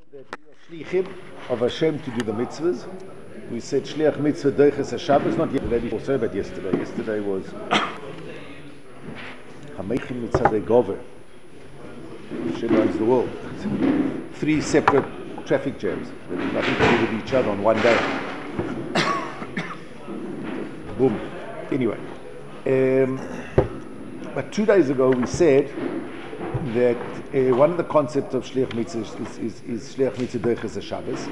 that we are shlichim of Hashem to do the mitzvahs. We said shliach mitzvah doiches Shabbos, not yet the day before, but yesterday. Yesterday was Hameichin mitzadei gover. Hashem runs the world. 3 separate traffic jams that have nothing to do with each other on one day. Boom. Anyway, but 2 days ago we said that one of the concepts of shliach mitzvah is shliach mitzvah doiches Shabbos.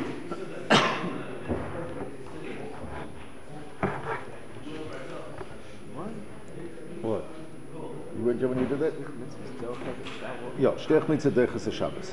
What? You weren't here when you did that? Yeah, shliach mitzvah doiches Shabbos.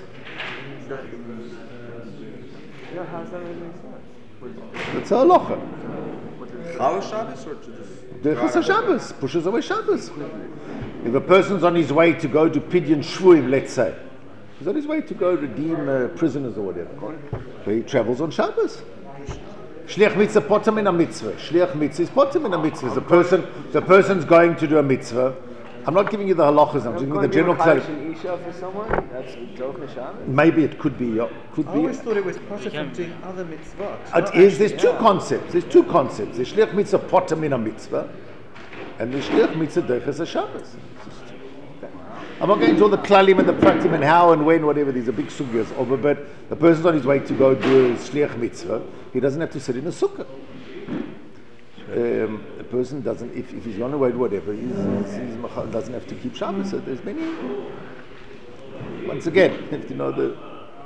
Yeah, how does that really make sense? It's a halacha. Chal Shabbos or just Doiches Shabbos pushes away Shabbos. If a person's on his way to go to Pidyon Shvuim, let's say, he's on his way to go redeem prisoners or whatever, so he travels on Shabbos. Shliach mitzvah potem in a mitzvah. Shliach mitzvah is potem in a mitzvah. The person's going to do a mitzvah. I'm not giving you the halachas. I'm giving you the general clarity. Isha for someone? That's Doiches Shabbos? Maybe it could be. Yeah, could I be. always thought it was possible from doing other mitzvot. There's two concepts. There's two concepts. There's shliach mitzvah potem in a mitzvah, and there's shliach mitzvah doiches Shabbos. I'm not going into all the klalim and the pratim and how and when, whatever. These are big sugyas over, but the person's on his way to go do a shliach mitzvah. He doesn't have to sit in a sukkah. A person doesn't, if he's on the way to whatever, he doesn't have to keep Shabbos. So there's many. Once again, you have to know the.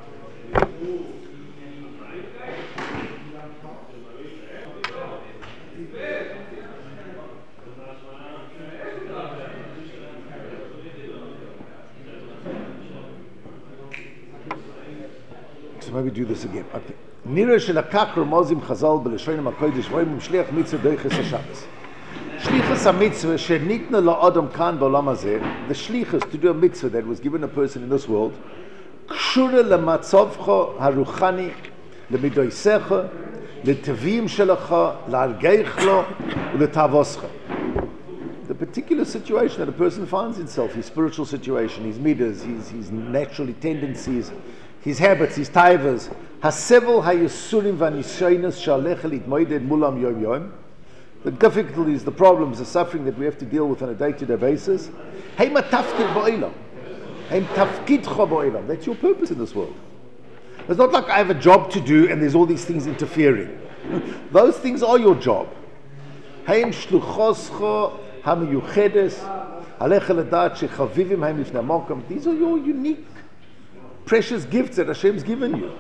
So maybe do this again. Okay. Nira shelakach ramozim chazal b'leshonim hakodesh v'oim shliach mitzvah doiches Shabbos. Shlichus mitzvah shenitna la'adam kan b'olam hazeh. The shlichus to do a mitzvah that was given a person in this world. Kshura lematzavcha haruchani lemidoisecha letavim shelacha la'argeichlo u'letavoscha. The particular situation that a person finds himself, his spiritual situation, his midas, his natural tendencies, his habits, his taivas, hasevel hayisurim v'nishoinas shalech litmoided mulam yom yom. The difficulties, the problems, the suffering that we have to deal with on a day-to-day basis. Hey matafkid ba'olam. Hey tafkidcha ba'olam. That's your purpose in this world. It's not like I have a job to do and there's all these things interfering. Those things are your job. Hey shluchoscha hamiyuchedes halecha ledat shechavivim haim lifnei makom. These are your unique precious gifts that Hashem's given you.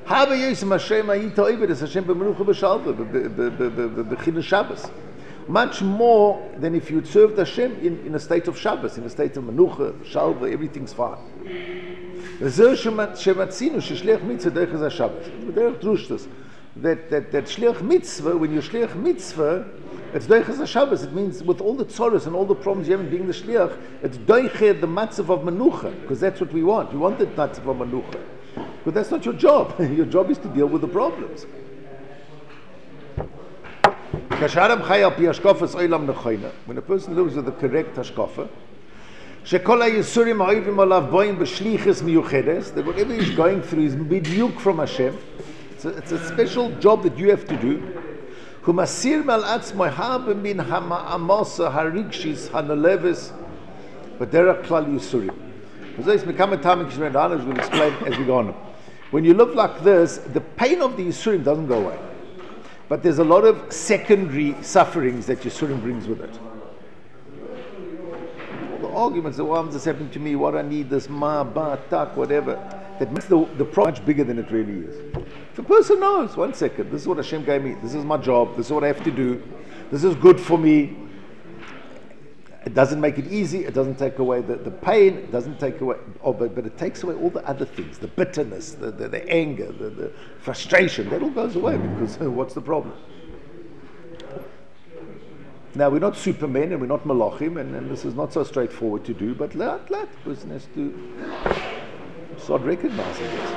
Much more than if you'd served Hashem in a state of Shabbos, in a state of Menucha, Shalva, everything's fine. That Shliach Mitzvah, when you Shliach Mitzvah, it's Doiches Shabbos. It means with all the tzoros and all the problems you have in being the Shliach, it's Doiche the Matzav of Menucha, because that's what we want. We want the Matzav of Menucha. But that's not your job. Your job is to deal with the problems. When a person lives with the correct hashkafa, that whatever he's going through is bidiyuk from Hashem. It's a special job that you have to do. But there are klal yisurim. We'll explain as we go on. When you live like this, the pain of the yisurim doesn't go away. But there's a lot of secondary sufferings that yisurim brings with it. All the arguments, why is this happening to me, what I need, this ma, ba, tak, whatever. That makes the problem much bigger than it really is. If a person knows, 1 second, this is what Hashem gave me, this is my job, this is what I have to do, this is good for me. It doesn't make it easy, it doesn't take away the pain, it doesn't take away, but it takes away all the other things, the bitterness, the anger, the frustration, that all goes away because what's the problem? Now, we're not supermen and we're not malachim, and this is not so straightforward to do, but let the person has to start recognizing this.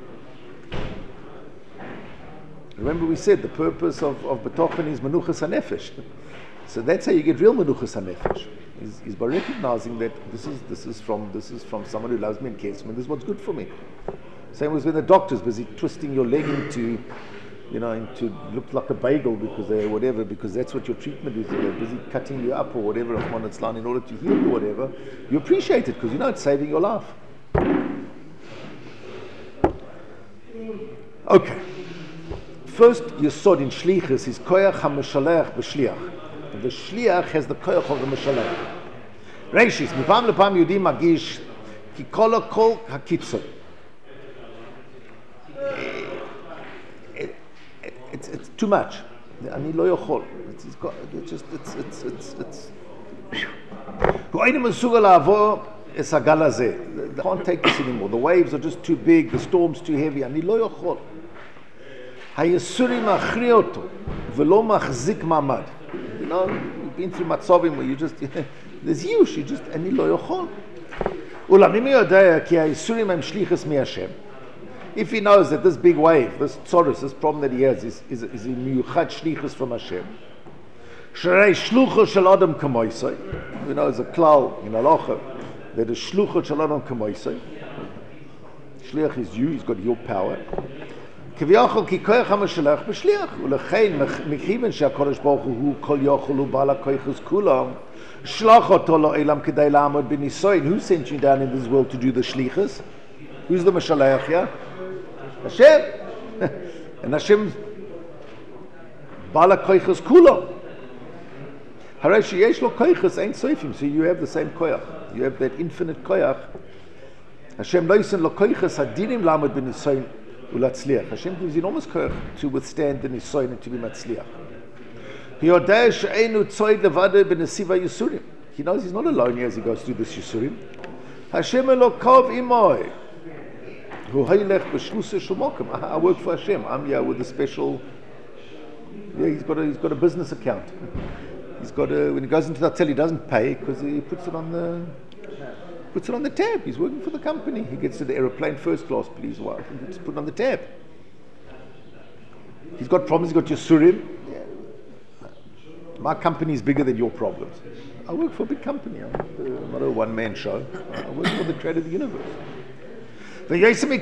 Remember we said the purpose of B'tochen is Menuchas HaNefesh. So that's how you get real Menuchas HaNefesh. Is by recognizing that this is from someone who loves me and cares for me. This is what's good for me. Same as when the doctor's busy twisting your leg into, into look like a bagel because they whatever, because that's what your treatment is. They're busy cutting you up or whatever, in order to heal you or whatever. You appreciate it because it's saving your life. Okay. First yesod in shlichus is koyach ha-meshalech b'shliach. The shliach has the koyach of the meshalech. Reishis, mipam lepam Yehudi magish ki kol hakitzon. It's too much. Ani lo yochol. It's hu einem mesugal la'avor es hagal hazeh. They can't take this anymore. The waves are just too big. The storm's too heavy. Ani lo yochol. Hayesuri machri oto velo machzik mamad. You've been through matzovim where you just there's yush. You just ani lo yochol. Ulamim yodaya ki hayesuri hem shlichus mi Hashem. If he knows that this big wave, this tzoros, this problem that he has is a miyuchad shlichus from Hashem. Shrei shlucho shel adam kamoisai. There's a klal in halacha that is shlucho shel adam kamoisai. Shliach is you, he's got your power. Kiviyachol ki koyach ha-meshalech b'shliach. Ulechein mechiven she'HaKadosh Baruch Hu kol yochol u'bal ha-koychus kulam. Shlach oto lo'elam kedei la'amod b'nisoyin. Who sent you down in this world to do the shlichus? Who's the meshalech here? Hashem. And Hashem bala koichas kulam. Harei sheyesh lo koichas ein soifim. So you have the same koyach. You have that infinite koyach. Hashem lo yisen lo koichas hadinim lamad b'nisoyin ulatzliach. Hashem gives enormous koyach to withstand the nisoyin and to be matzliach. He yodeh she'einu tzoid levade b'nesiva yisurim. He knows he's not alone as he goes through this yisurim. Hashem elokov imoy. I work for Hashem. I'm here with a special. Yeah, he's got a business account. He's got when he goes into the hotel, he doesn't pay because he puts it on the tab. He's working for the company. He gets to the aeroplane first class, please. Wow, just put it on the tab. He's got problems. He's got Yisurim. Yeah. My company is bigger than your problems. I work for a big company. I'm not a one-man show. I work for the trade of the universe. Not only that,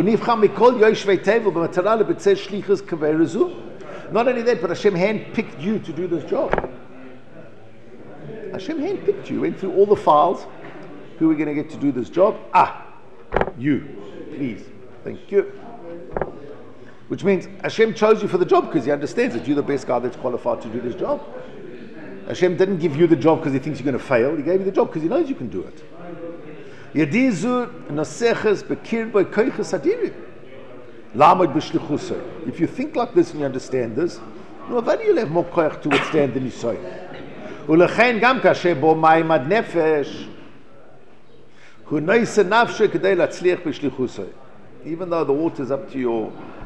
but Hashem handpicked you to do this job. Hashem handpicked you. Went through all the files. Who are we going to get to do this job? You. Please. Thank you. Which means Hashem chose you for the job because He understands that you're the best guy that's qualified to do this job. Hashem didn't give you the job because He thinks you're going to fail. He gave you the job because He knows you can do it. Yedizu noseches bekirboy koiches hadirim. Lamod b'shlichusay. If you think like this and you understand this, you'll have more koich to withstand the nisoyin. Ulechein gam kasher bo mayim ad nefesh. Hu noise nafshe kedei latzliach b'shlichusay. Even though the water is up to your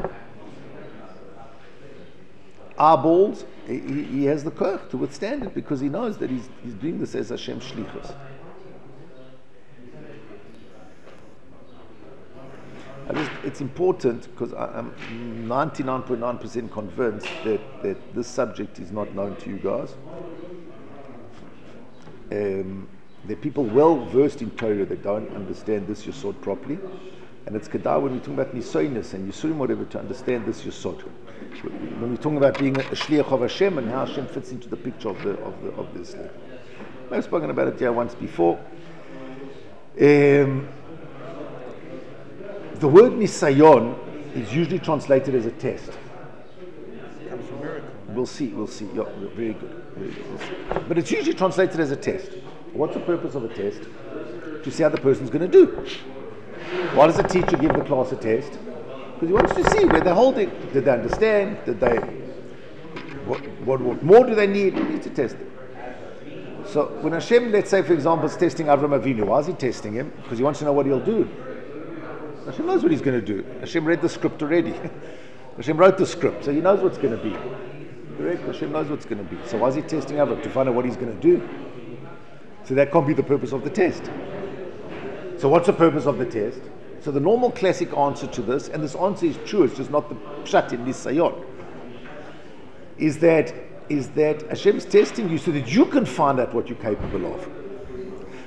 eyeballs, he has the koich to withstand it because he knows that he's doing this as Hashem's shlichus. It's important because I'm 99.9% convinced that this subject is not known to you guys. There are people well versed in Torah that don't understand this yesod properly, and it's kedai when we talk about nisoyinus and yisurim whatever to understand this yesod. When we're talking about being a shliach of Hashem and how Hashem fits into the picture of this. I've spoken about it here once before. The word nisayon is usually translated as a test. It comes from miracle. We'll see. Yeah, very good. We'll see. But it's usually translated as a test. What's the purpose of a test? To see how the person's going to do. Why does a teacher give the class a test? Because he wants to see where they're holding. Did they understand? What more do they need? He needs to test them. So when Hashem, let's say for example, is testing Avram Avinu, why is He testing him? Because He wants to know what he'll do. Hashem knows what He's going to do. Hashem read the script already. Hashem wrote the script, so He knows what's going to be. Correct? Hashem knows what's going to be. So why is He testing Avram? To find out what he's going to do. So that can't be the purpose of the test. So what's the purpose of the test? So the normal classic answer to this, and this answer is true, it's just not the pshat in nisayon, is that Hashem's testing you so that you can find out what you're capable of.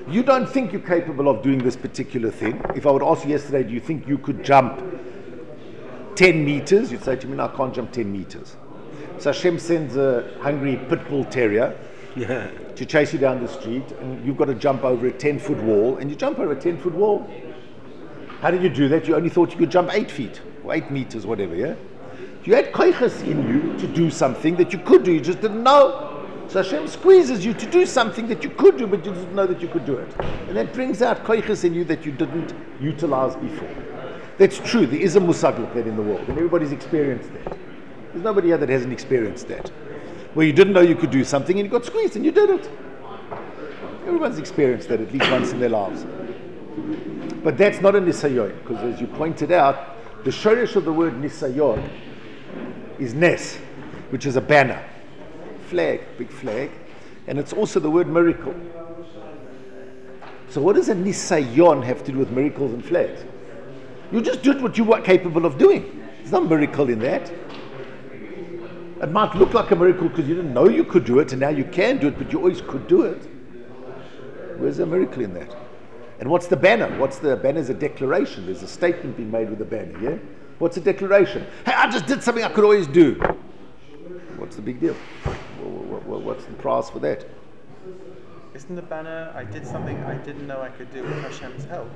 You don't think you're capable of doing this particular thing. If I would ask you yesterday, do you think you could jump 10 meters? You'd say to me, no, I can't jump 10 meters. So Hashem sends a hungry pit bull terrier to chase you down the street, and you've got to jump over a 10-foot wall, and you jump over a 10-foot wall. How did you do that? You only thought you could jump 8 feet, or 8 meters, whatever, yeah? You had koiches in you to do something that you could do, you just didn't know. So Hashem squeezes you to do something that you could do, but you didn't know that you could do it. And that brings out koiches in you that you didn't utilize before. That's true, there is a musag like that in the world, and everybody's experienced that. There's nobody here that hasn't experienced that. Where you didn't know you could do something and you got squeezed and you did it. Everyone's experienced that at least once in their lives. But that's not a nisayon, because as you pointed out, the shoresh of the word nisayon is nes, which is a banner. Flag, big flag. And it's also the word miracle. So what does a nisayon have to do with miracles and flags? You just did what you were capable of doing. There's no miracle in that. It might look like a miracle because you didn't know you could do it, and now you can do it, but you always could do it. Where's the miracle in that? And what's the banner? The banner is a declaration. There's a statement being made with the banner, yeah? What's a declaration? Hey, I just did something I could always do. What's the big deal? What's the price for that? Isn't the banner, I did something I didn't know I could do with Hashem's help?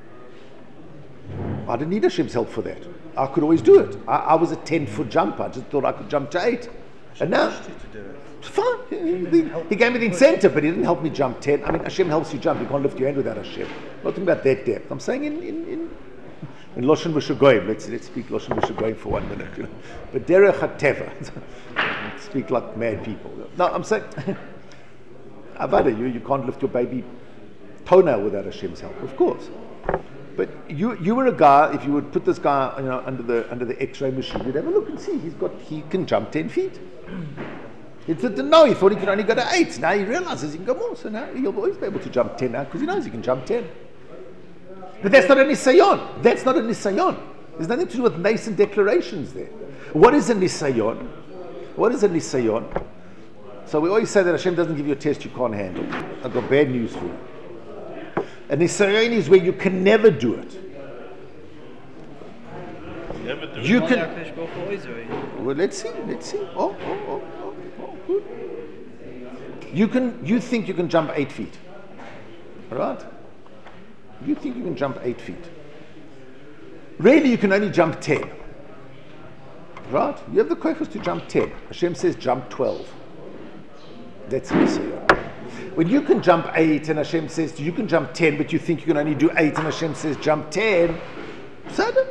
I didn't need Hashem's help for that. I could always do it. I was a 10-foot jumper. I just thought I could jump to 8. And now, Hashem pushed you to do it. it's fine. He gave me the incentive, but he didn't help me jump 10. I mean, Hashem helps you jump. You can't lift your hand without Hashem. I'm not talking about that depth. I'm saying in Loshen V'Shagoyim. Let's speak Loshen V'Shagoyim for 1 minute. You know. But Derech HaTeva. Speak like mad people. No, I'm saying, Avada, you can't lift your baby toenail without Hashem's help. Of course. But you were a guy. If you would put this guy, under the X-ray machine, you'd have a look and see he can jump 10 feet. He didn't know. He thought he could only go to 8. Now he realizes he can go more. So now he'll always be able to jump 10 now because he knows he can jump 10. But that's not a nisayon. That's not a nisayon. There's nothing to do with nascent declarations there. What is a nisayon? What is a nisayon? So we always say that Hashem doesn't give you a test you can't handle. I've got bad news for you. A nisayon is where you can never do it. Never do You it. can. Well, let's see. Oh, good. You think you can jump 8 feet, right? You think you can jump 8 feet. Really, you can only jump 10, right? You have the koiches to jump 10. Hashem says jump 12. That's a nisayon. When you can jump 8 and Hashem says you can jump 10, but you think you can only do 8 and Hashem says jump 10, so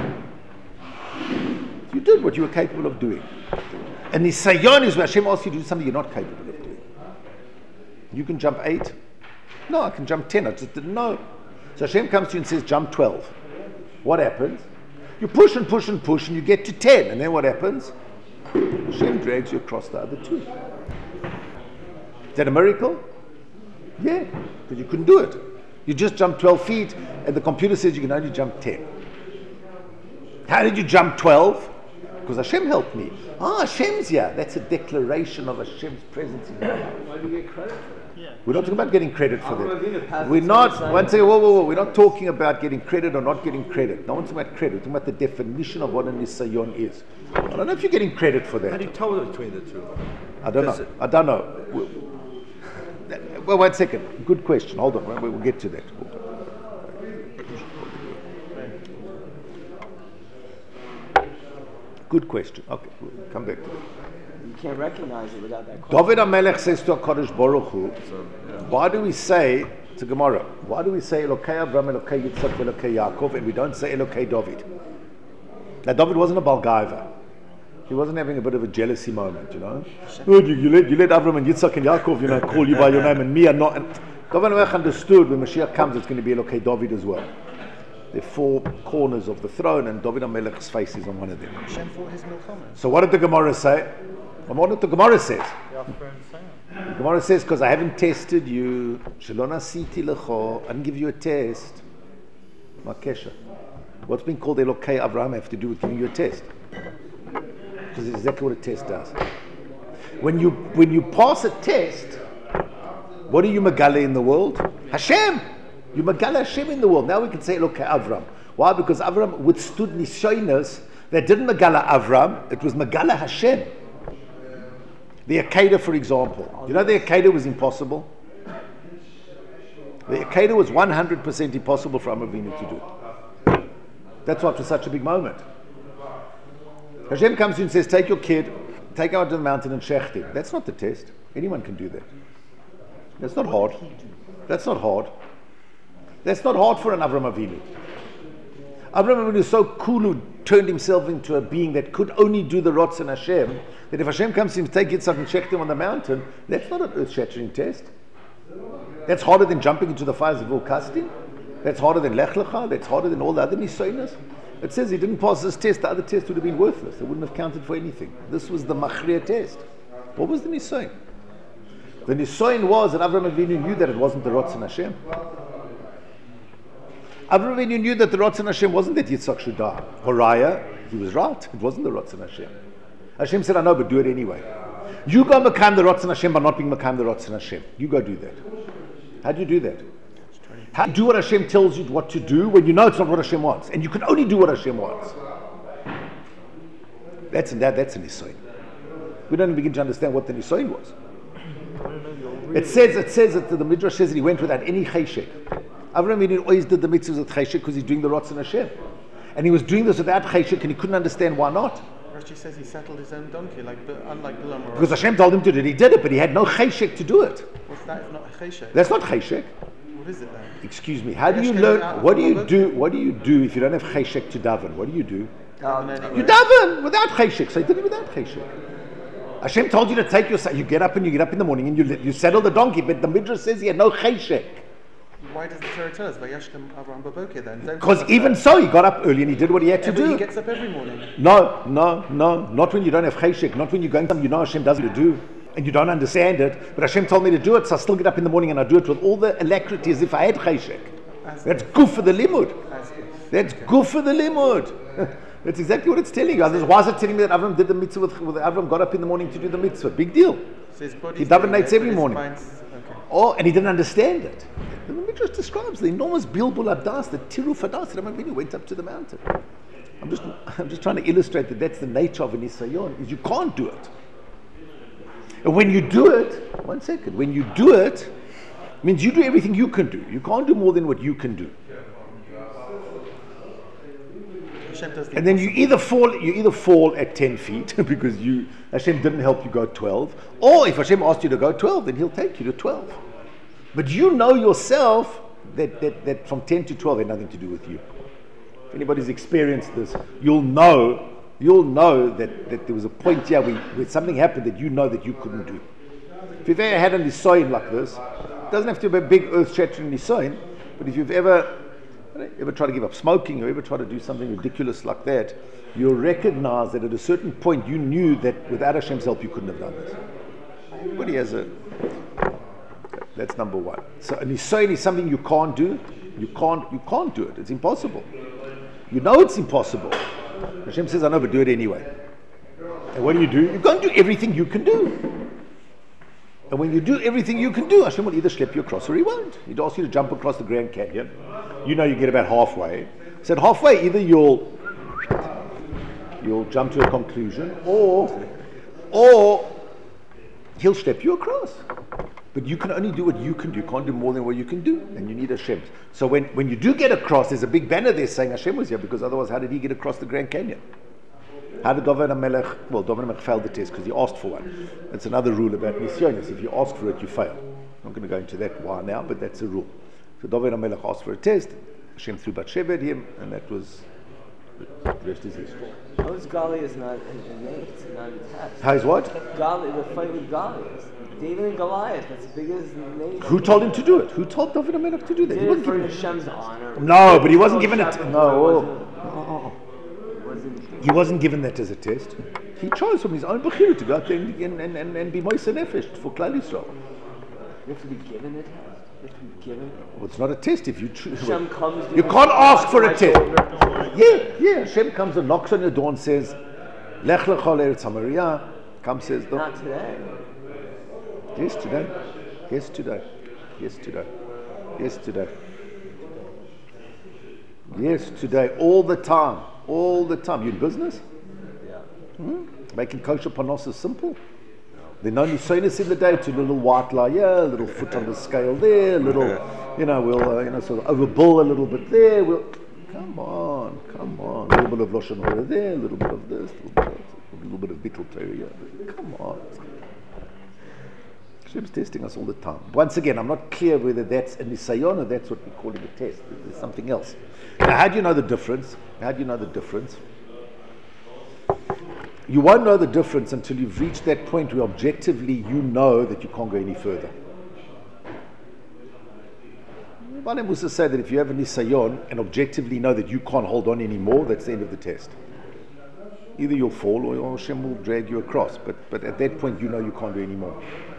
you did what you were capable of doing. And nisayon is where Hashem asks you to do something you're not capable of doing. You can jump 8? No, I can jump 10. I just didn't know. So Hashem comes to you and says jump 12. What happens? You push and push and push and you get to 10. And then what happens? Hashem drags you across the other 2. Is that a miracle? Yeah, because you couldn't do it. You just jumped 12 feet and the computer says you can only jump 10. How did you jump 12? Because Hashem helped me. Hashem's here. That's a declaration of Hashem's presence in your life. Why do you get credit for that? Yeah. We're not talking about getting credit for Well, I think the that. pastor We're not, said the same. one second, whoa. We're not talking about getting credit or not getting credit. No one's talking about credit. We're talking about the definition of what a nisayon is. I don't know if you're getting credit for How that. do you tell between the two? I don't Does know. it- I don't know. Well, 1 second. Good question. Hold on. We'll get to that. Good question. Okay, we'll come back to that. You can't recognize it without that question. David HaMelech says to HaKadosh Baruch Hu, why do we say, it's a Gemara, why do we say Elokei Avram, Elokei Yitzchak, Elokei Yaakov, and we don't say Elokei David? Now, David wasn't a Balgaiva. He wasn't having a bit of a jealousy moment, you know. Oh, you let Avram and Yitzchak and Yaakov, call you by your name, and me are not. And David HaMelech understood when Mashiach comes, it's going to be Elokei David as well. There are 4 corners of the throne, and David HaMelech's face is on one of them. Hashem fought his milchama. So what did the Gemara say? And what did the Gemara say? The Gemara says, because I haven't tested you, Shelo nasiti lecho, I didn't give you a test. Makesha. What's been called Elokei Avraham have to do with giving you a test? Because it's exactly what a test does. When you pass a test, What are you Megala in the world? Hashem! You Megala Hashem in the world. Now we can say, look, Avram. Why? Because Avram withstood Nisyonos that didn't Megala Avram, it was Megala Hashem. The Akedah, for example. You know the Akedah was impossible? The Akedah was 100% impossible for Avram Avinu to do. That's why it was such a big moment. Hashem comes to you and says, take your kid, take him out to the mountain and shecht him. That's not the test. Anyone can do that. That's not hard. That's not hard. That's not hard for an Avram Avinu. Avram Avinu is so cool who turned himself into a being that could only do the Ratzon Hashem, that if Hashem comes to him, take Yitzhak and shecht him on the mountain, that's not an earth-shattering test. That's harder than jumping into the fires of Ul-Kastin. That's harder than Lech Lecha. That's harder than all the other Nisoinas. It says he didn't pass this test. The other test would have been worthless. It wouldn't have counted for anything. This was the Machriya test. What was the Nisoin? The Nisoin was that Avram Avinu knew that it wasn't the Ratzon Hashem. Avram Avinu knew that the Ratzon Hashem wasn't that Yitzhak should die. Horiah, he was right. It wasn't the Ratzon Hashem. Hashem said, I know, but do it anyway. You go Mekayim the Ratzon Hashem by not being Mekayim the Ratzon Hashem. You go do that. How do you do that? How do you do what Hashem tells you what to do when you know it's not what Hashem wants? And you can only do what Hashem wants. That's a Nisoin. We don't even begin to understand what the Nisoin was. It says that the Midrash says that he went without any cheshek. Avram Avinu always did the mitzvahs with cheshek because he's doing the Ratzon Hashem. And he was doing this without cheshek and he couldn't understand why not. Rashi says he settled his own donkey, unlike Bilam. Because Hashem told him to do it. He did it, but he had no cheshek to do it. What's that if not cheshek? That's not cheshek. What is it then? Excuse me. How do you learn? What do you do? What do you do if you don't have cheshek to daven? What do? You daven without cheshek. So he did it without cheshek. Hashem told you to take your. You get up in the morning and you saddle the donkey. But the Midrash says he had no cheshek. Why does the Torah tell us Vayashkem Avram Baboker then? Because even so, he got up early and he did what he had to do. He gets up every morning. No, not when you don't have cheshek. Not when you're going something you know Hashem does you to do and you don't understand it. But Hashem told me to do it, so I still get up in the morning and I do it with all the alacrity as if I had cheshek. That's good for the limud. That's good for the limud. That's exactly what it's telling you. Otherwise, why is it telling me that Avram did the mitzvah with Avram got up in the morning to do the mitzvah? Big deal. So he davenates every morning. Oh, and he didn't understand it. The Midrash describes the enormous bilbul adas, the tiruf adas that Avram went up to the mountain. I'm just trying to illustrate that that's the nature of an nisayon, is you can't do it. And when you do it, one second, when you do it, it means you do everything you can do. You can't do more than what you can do. And then you either fall at 10 feet because Hashem didn't help you go 12, or if Hashem asked you to go 12, then He'll take you to 12. But you know yourself that from 10 to 12 had nothing to do with you. If anybody's experienced this, you'll know that there was a point here where something happened that you know that you couldn't do. If you've ever had a nisoin like this, it doesn't have to be a big earth-shattering nisoin, but if you've ever try to give up smoking or ever try to do something ridiculous like that, you'll recognize that at a certain point you knew that without Hashem's help you couldn't have done this. Everybody has that's number one. So a nisoin is something you can't do. You can't do it. It's impossible. You know it's impossible. Hashem says, I know, but do it anyway. And what do? You can't do everything you can do. And when you do everything you can do, Hashem will either slip you across or He won't. He'd ask you to jump across the Grand Canyon. You know you get about halfway. He said halfway, either you'll jump to a conclusion, or He'll step you across. But you can only do what you can do. You can't do more than what you can do. And you need Hashem. So when you do get across, there's a big banner there saying Hashem was here, because otherwise how did he get across the Grand Canyon? How did David HaMelech? Well, David HaMelech failed the test because he asked for one. That's another rule about Nisyonis. If you ask for it, you fail. I'm not going to go into that why now, but that's a rule. So David HaMelech asked for a test. Hashem threw Bathsheba at him, and that was the rest is history. How's Gali is not innate, not a test? How's what? Gali, the fight with Gali. David and Goliath, that's the biggest name. Who told him to do it? Who told David HaMelech to do that? He did it for Hashem's honor. No, but he wasn't given it. He wasn't given that as a test. He chose from his own bechira to go out there and be Moisei Nefesh for Klal Yisrael. You have to be given a test. You have to be given. Well, it's not a test if you choose. Hashem comes. You can't ask for a test. Yeah. Hashem comes and knocks on your door and says, "Lech lecha l'Eretz HaMoriah." Says, not today. Yes, today. Yesterday. Yesterday. Yesterday. All the time. All the time. You in business? Yeah. Making kosher panos is simple. There are no nisonis in the day, to a little white lie here, a little foot on the scale there, a little, we'll, sort of overbill a little bit there. Come on. A little bit of Lashon Hara there, a little bit of this, a little bit of Bittul Torah here. Come on. Hashem's testing us all the time. Once again, I'm not clear whether that's a nisayon or that's what we're calling a test. There's something else. Now, how do you know the difference? You won't know the difference until you've reached that point where objectively you know that you can't go any further. Baalei Mussar say that if you have a nisayon and objectively know that you can't hold on anymore, that's the end of the test. Either you'll fall or Hashem will drag you across. But at that point, you know you can't do anymore.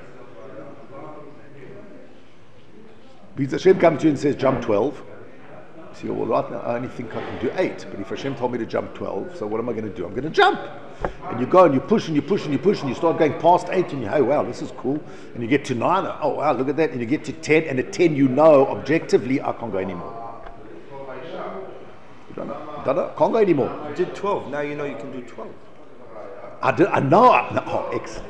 Because Hashem comes to you and says, jump 12. You say, well, right now, I only think I can do 8. But if Hashem told me to jump 12, so what am I going to do? I'm going to jump. And you go and you push and you push and you push and you start going past 8 and you, oh, wow, this is cool. And you get to 9, oh, wow, look at that. And you get to 10, and at 10, you know, objectively, I can't go anymore. You don't know. Can't go anymore. You did 12. Now you know you can do 12. I know. Oh, excellent.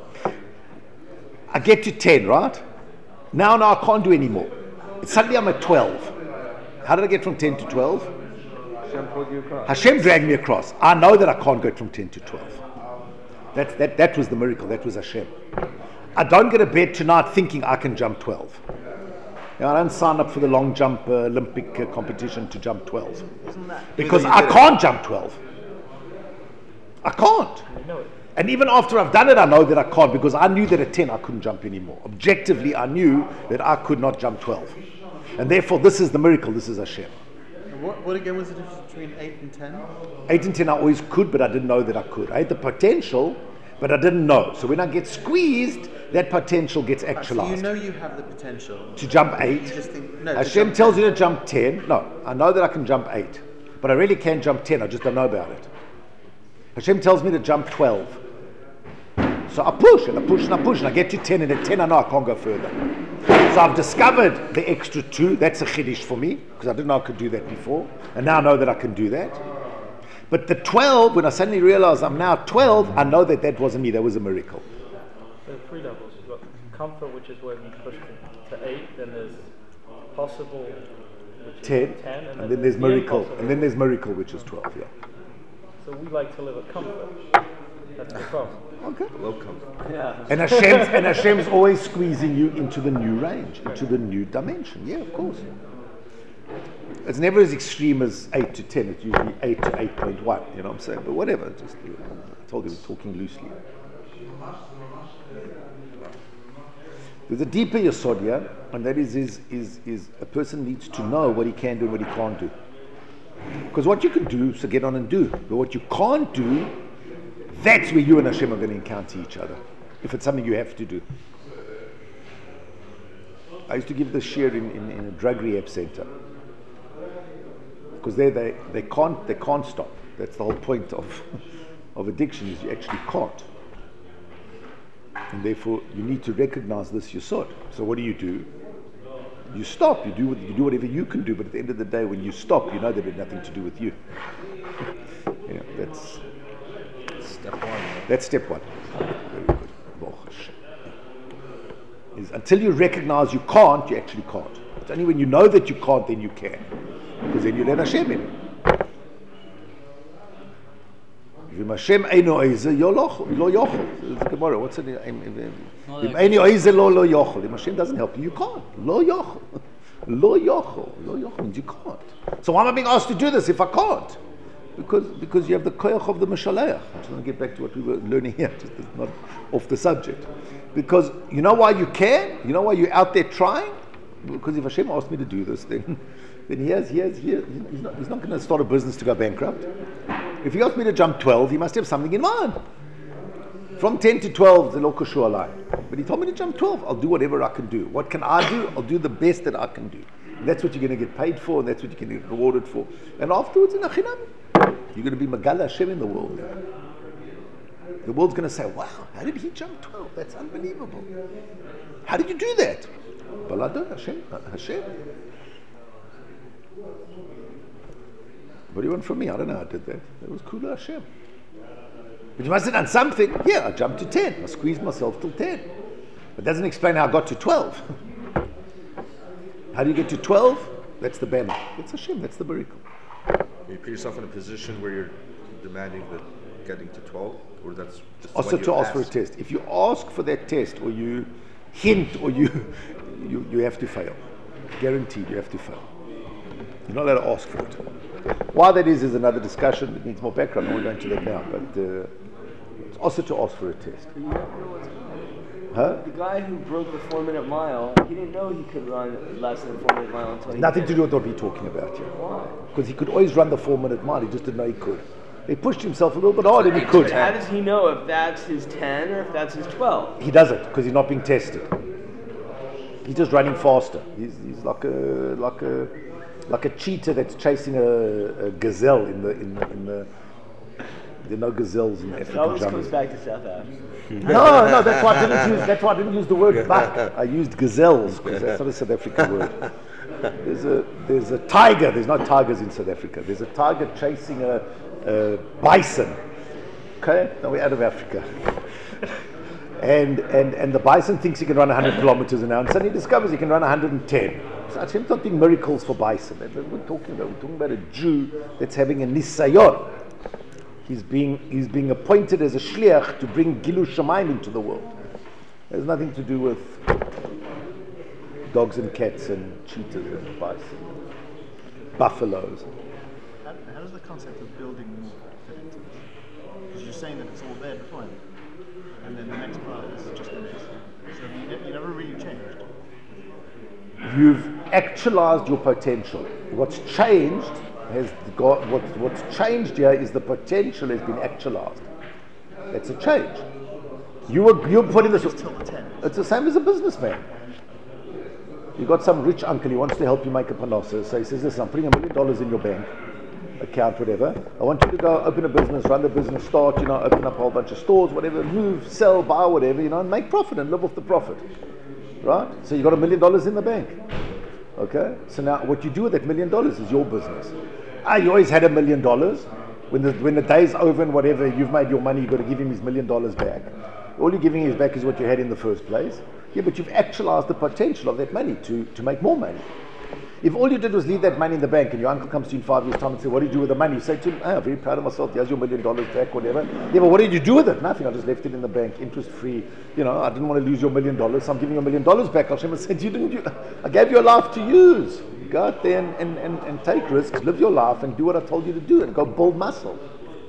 I get to 10, right? Now I can't do anymore. Suddenly I'm at 12. How did I get from 10 to 12? Hashem pulled you across. Hashem dragged me across. I know that I can't go from 10 to 12. That was the miracle. That was Hashem. I don't get a bed tonight thinking I can jump 12. I don't sign up for the long jump Olympic competition to jump 12. Because I can't jump 12. I can't. And even after I've done it, I know that I can't, because I knew that at 10 I couldn't jump anymore. Objectively, I knew that I could not jump 12. And therefore, this is the miracle. This is Hashem. What again was the difference between 8 and 10? 8 and 10 I always could, but I didn't know that I could. I had the potential, but I didn't know. So when I get squeezed, that potential gets actualized. So you know you have the potential. To jump 8. You just think, no, Hashem tells you to jump 10. No, I know that I can jump 8. But I really can jump 10. I just don't know about it. Hashem tells me to jump 12. So I push and I push and I push and I get to 10, and at 10 I know I can't go further. So I've discovered the extra 2. That's a chiddush for me, because I didn't know I could do that before. And now I know that I can do that. But the 12, when I suddenly realize I'm now 12, I know that that wasn't me, that was a miracle. There are 3 levels. You've got comfort, which is where you push to 8, then there's possible, which is 10, 10 and then there's miracle. And then there's miracle, which is 12, yeah. So we like to live at comfort. That's the problem. Okay. Low comfort. Yeah. And Hashem's always squeezing you into the new range, into the new dimension. Yeah, of course. It's never as extreme as 8 to 10. It's usually 8 to 8.1. You know what I'm saying? But whatever. Just I told you we're talking loosely. There's a deeper yesod here, and that is a person needs to know what he can do and what he can't do. Because what you can do, so get on and do. But what you can't do, that's where you and Hashem are going to encounter each other. If it's something you have to do. I used to give this share in a drug rehab center. Because there they can't stop. That's the whole point of addiction, is you actually can't. And therefore you need to recognize this yesod. So what do? You stop. You do whatever you can do, but at the end of the day, when you stop, you know that it had nothing to do with you. Yeah, that's Step 1. That's step 1. Very good. Baruch Hashem. Is until you recognize you can't, you actually can't. It's only when you know that you can't, then you can. Because then you let Hashem in. If Hashem eino oize, lo yochel. It's the Gemara. What's the name? If eino oize, lo yochel. If Hashem doesn't help you, you can't. Lo yochel. Lo yochel. Lo yochel means you can't. So why am I being asked to do this if I can't? Because you have the koyach of the Meshaleach. I'm just going to get back to what we were learning here, just not off the subject. Because you know why you can? You know why you're out there trying? Because if Hashem asked me to do this, then he's not going to start a business to go bankrupt. If he asked me to jump 12, he must have something in mind. From 10 to 12, the local shua line. But he told me to jump 12. I'll do whatever I can do. What can I do? I'll do the best that I can do. And that's what you're going to get paid for, and that's what you're going to get rewarded for. And afterwards, in Achinam, you're going to be Megala Hashem in the world. The world's going to say, wow, how did he jump 12? That's unbelievable. How did you do that? Balado, Hashem. Hashem. What do you want from me? I don't know how I did that. That was Kula Hashem. But you must have done something. Yeah, I jumped to 10. I squeezed myself till 10. But that doesn't explain how I got to 12. How do you get to 12? That's the banner. That's Hashem. That's the miracle. You put yourself in a position where you're demanding the getting to 12, or that's just Also when to you ask for a test. If you ask for that test, or you hint, or you have to fail. Guaranteed, you have to fail. You're not allowed to ask for it. Why that is another discussion. It needs more background. I won't go into that now. But it's also to ask for a test. But you never know what's going on. Huh? The guy who broke the 4-minute mile, he didn't know he could run less than a 4-minute mile until he Nothing did to it. do with what we're talking about here. Why? Because he could always run the 4-minute mile. He just didn't know he could. He pushed himself a little bit harder and he could. But how does he know if that's his 10 or if that's his 12? He doesn't because he's not being tested. He's just running faster. He's like a cheetah that's chasing a gazelle in the. There are no gazelles in the It African always jungle. comes back to South Africa. No, that's why I didn't use the word buck. I used gazelles because that's not a South African word. There's a tiger. There's no tigers in South Africa. There's a tiger chasing a bison. Okay, now we're out of Africa. And the bison thinks he can run 100 kilometers an hour, and suddenly he discovers he can run 110. So Hashem's not doing miracles for bison. That's what we're talking about. We're talking about a Jew that's having a nisayon. He's being appointed as a shliach to bring Gilu Shamayim into the world. It has nothing to do with dogs and cats and cheetahs and bison, buffaloes. How does the concept of building more fit into this? Because you're saying that it's all there beforehand, and then the next part is just the next. So you never really changed. You've actualized your potential. What's changed what's changed here is the potential has been actualized. That's a change. You're putting this. Till the 10. It's the same as a businessman. You got some rich uncle, he wants to help you make a panosa. So he says, listen, I'm putting $1 million in your bank account, whatever. I want you to go open a business, run the business, start, open up a whole bunch of stores, whatever, move, sell, buy, whatever, and make profit and live off the profit. Right? So you got $1 million in the bank. Okay? So now what you do with that $1 million is your business. You always had $1 million. When the day's over and whatever, you've made your money, you've got to give him his $1 million back. All you're giving him back is what you had in the first place. Yeah, but you've actualized the potential of that money to make more money. If all you did was leave that money in the bank and your uncle comes to you in 5 years' time and says, what did you do with the money? You say to him, I'm very proud of myself, here's your $1 million back, whatever. Yeah, but what did you do with it? Nothing, I just left it in the bank, interest free. I didn't want to lose your $1 million, so I'm giving you $1 million back. Hashem said, I gave you a life to use. Go out there and take risks, live your life and do what I told you to do and go build muscle.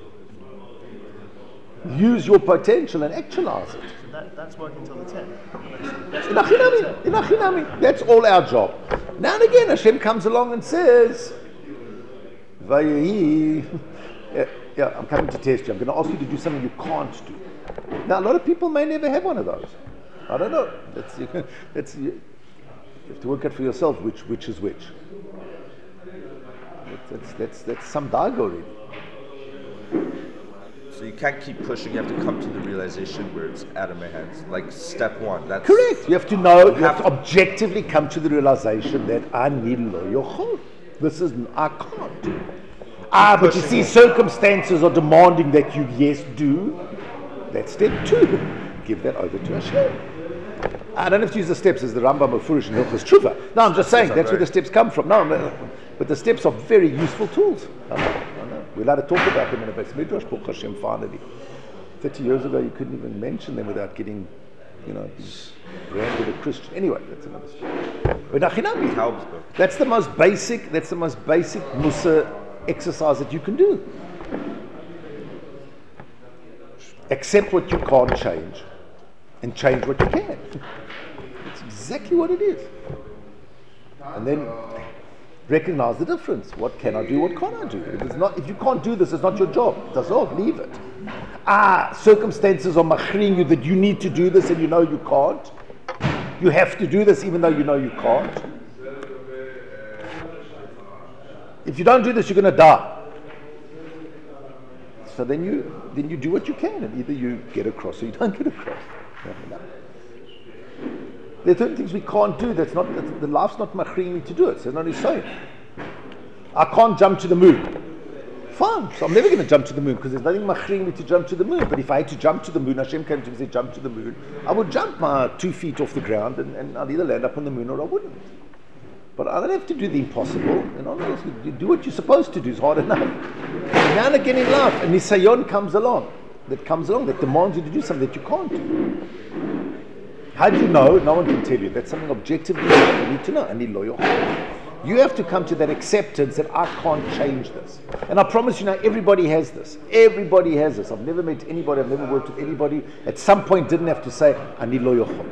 Use your potential and actualize it. So that's working till the 10. Inachinami. That's all our job. Now and again, Hashem comes along and says, Vayehi, I'm coming to test you. I'm going to ask you to do something you can't do. Now, a lot of people may never have one of those. I don't know. You have to work out for yourself which is which. That's some dago already. So you can't keep pushing. You have to come to the realization where it's out of my hands. Like step one. That's correct. You have to know. You have to objectively come to the realization that I need lo yochol. I can't. But you see, circumstances are demanding that you do. That's step 2. Give that over to Hashem. I don't have to use the steps as the Rambam of Furish and Hilchos Tshuva. No, I'm just saying that's where the steps come from. No, but the steps are very useful tools. I know. We're allowed to talk about them in a Beis Midrash, Baruch Hashem, finally. 30 years ago, you couldn't even mention them without getting, branded a Christian. Anyway, that's another story. But that's the most basic Musa exercise that you can do. Accept what you can't change and change what you can. That's exactly what it is. And then recognize the difference. What can I do? What can't I do? If you can't do this, it's not your job. Dissolve, leave it. Circumstances are machring you that you need to do this and you know you can't. You have to do this even though you know you can't. If you don't do this, you're going to die. So then you do what you can, and either you get across or you don't get across. There are certain things we can't do. The life's not machring me to do it. So it's not saying. I can't jump to the moon. Fine, so I'm never going to jump to the moon because there's nothing machring me to jump to the moon. But if I had to jump to the moon, Hashem came to me and said, jump to the moon, I would jump my 2 feet off the ground and I'd either land up on the moon or I wouldn't. But I don't have to do the impossible. You do what you're supposed to do. It's hard enough. And now and again in life, a nisayon comes along that demands you to do something that you can't do. How do you know? No one can tell you. That's something objectively you need to know. I need lawyer. You have to come to that acceptance that I can't change this. And I promise you now, everybody has this. Everybody has this. I've never met anybody, I've never worked with anybody, at some point didn't have to say, I need lo yochol.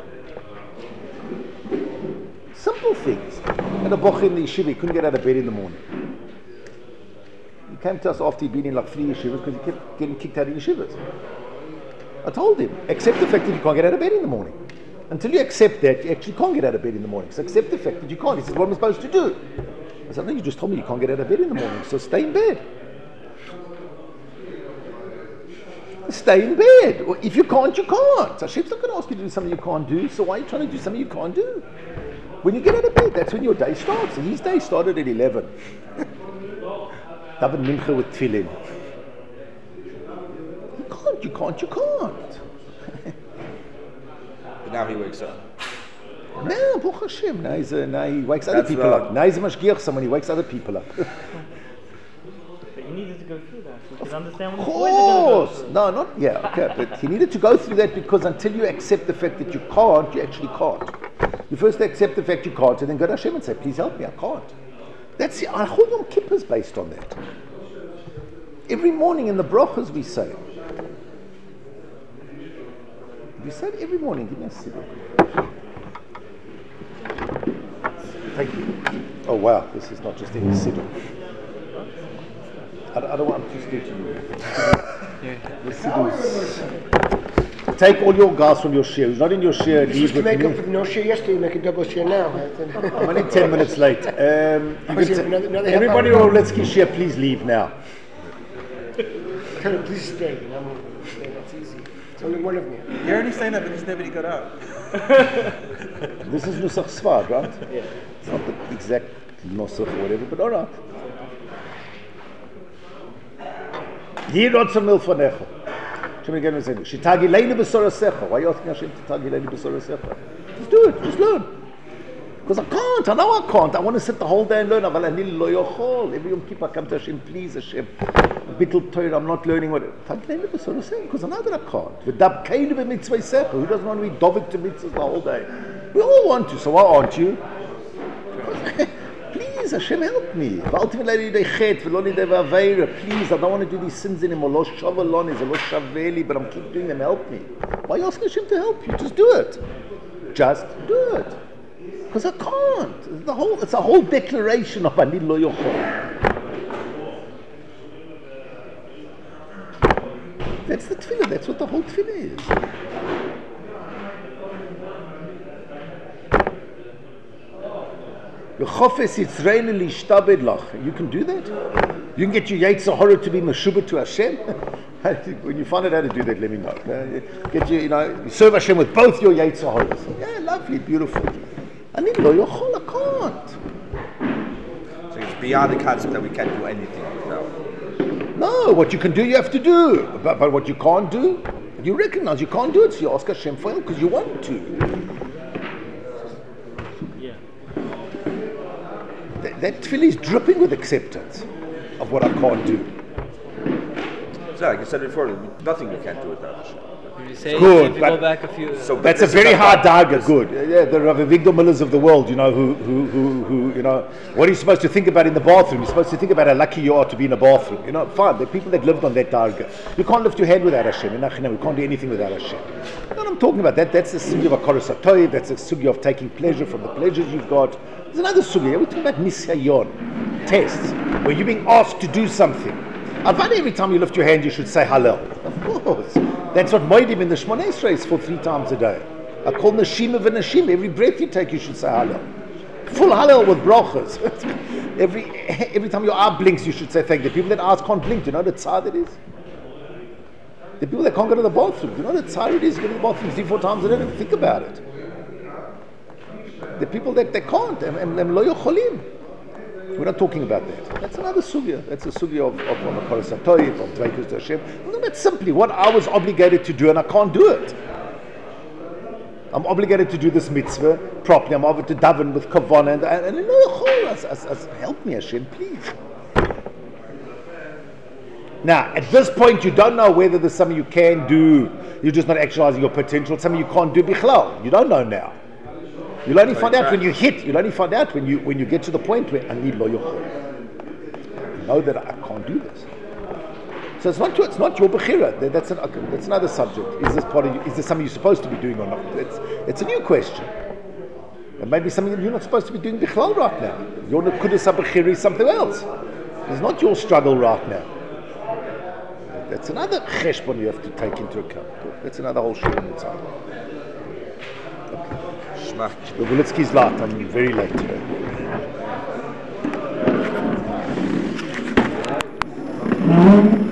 Simple things. And a boch in the yeshiva, he couldn't get out of bed in the morning. He came to us after he'd been in like 3 yeshivas because he kept getting kicked out of yeshivas. I told him, accept the fact that you can't get out of bed in the morning. Until you accept that, you actually can't get out of bed in the morning. So accept the fact that you can't. He says, what am I supposed to do? I said, no, you just told me you can't get out of bed in the morning, so stay in bed. Stay in bed. Or if you can't, you can't. So Hashem's not going to ask you to do something you can't do, so why are you trying to do something you can't do? When you get out of bed, that's when your day starts. So his day started at 11. Daven mincha with tefillin. You can't. But now he wakes up. No, Baruch Hashem. Now he wakes other people up. Now he's a mashgiach, someone he wakes other people up. But you needed to go through that. You can understand Of what the boys are going to go course. through. No, not, yeah, okay. But he needed to go through that because until you accept the fact that you can't, you actually can't. You first accept the fact you can't and then go to Hashem and say, please help me, I can't. That's the Achol Yom Kippur is based on that. Every morning in the brachas we say. We say it every morning. Give me a second. Thank you. Oh wow, this is not just any siddur. I don't want to speak to you. The siddur is... Take all your gas from your share. Who's not in your share, leave with Make me. up for no share yesterday, make a double share now. I'm only 10 minutes late. You can another everybody half on hour. Oletsky share, please leave now. Tell her, please stay. And I'm stay. That's easy. It's only one of me. You're only saying that because nobody got out. This is Nusach Sfard, right? Yeah. It's not the exact Nusach or whatever, but all right. Hier rotzer milfanecha. Hashem again was saying, Shitagi leinu b'sorasecha. Why are you asking Hashem to tagi leinu b'sorasecha? Just do it. Just learn. Because I can't. I know I can't. I want to sit the whole day and learn. Aval ani lo yochol. Every Yom Kippur I come to Hashem, please Hashem. Bittul Torah, I'm not learning what. Tagi leinu b'sorasecha. Because I know that I can't. V'dab keinu b'mitzvah secha. Who doesn't want to be dovik to mitzvahs the whole day? We all want to. So why aren't you? Please, Hashem, help me. Please, I don't want to do these sins anymore. Lo shavaloni, lo shaveli, but I'm keep doing them. Help me. Why are you asking Hashem to help you? Just do it. Just do it. Because I can't. It's a whole declaration of Ani lo yochol. That's the tefillah. That's what the whole tefillah is. You can do that. You can get your Yetzer Hara to be Meshubah to Hashem. When you find out how to do that, let me know. Get you serve Hashem with both your Yetzer Haras. Yeah, lovely, beautiful. I need lo yochol, I can't. So it's beyond the concept that we can't do anything. No, what you can do, you have to do. But what you can't do, you recognize you can't do it, so you ask Hashem for help because you want to. That tefillah is dripping with acceptance of what I can't do. So, like I said before, nothing you can't do without Hashem. You say, Good, if you but- go back a few... So, That's a very hard dagger. Good. Yeah, the Rav Avigdor Millers of the world, who, what are you supposed to think about in the bathroom? You're supposed to think about how lucky you are to be in a bathroom. Fine. There are people that lived on that dagger. You can't lift your hand without Hashem. We can't do anything without Hashem. What I'm talking about, that's the sugya of Akaras HaToiv, that's the sugya of taking pleasure from the pleasures you've got. There's another sugya. We're talking about nisyayon, tests, where you're being asked to do something. Every time you lift your hand, you should say Hallel. Of course. That's what Moedim in the Shmoneh Esrei is for 3 times a day. I call Nashima v'Nashim. Every breath you take, you should say Hallel. Full Hallel with brachas. every time your eye blinks, you should say thank you. The people that eyes can't blink, do you know the tzar that is? The people that can't go to the bathroom, do you know the tzar it is? Go to the bathroom 3-4 times a day and think about it. The people that they can't, and lo yocholim. We're not talking about that. That's another sugya. That's a sugya of Makoros HaToiv, of Dveikus to Hashem. No, that's simply what I was obligated to do, and I can't do it. I'm obligated to do this mitzvah properly. I'm obligated to daven with kavanah, and help me, Hashem, please. Now, at this point, you don't know whether there's something you can do. You're just not actualizing your potential. Something you can't do bichlal. You don't know now. You'll only find out when you hit. You'll only find out when you get to the point where I need lo yochol. You know that I can't do this. So it's not your bechira. That's another subject. Is this part of you? Is this something you're supposed to be doing or not? It's a new question. It may be something that you're not supposed to be doing bichlal right now. Your nekudas bechira is something else. It's not your struggle right now. That's another cheshbon you have to take into account. That's another whole show in itself. Schmack. The Wolitzki's late. I'm very late today.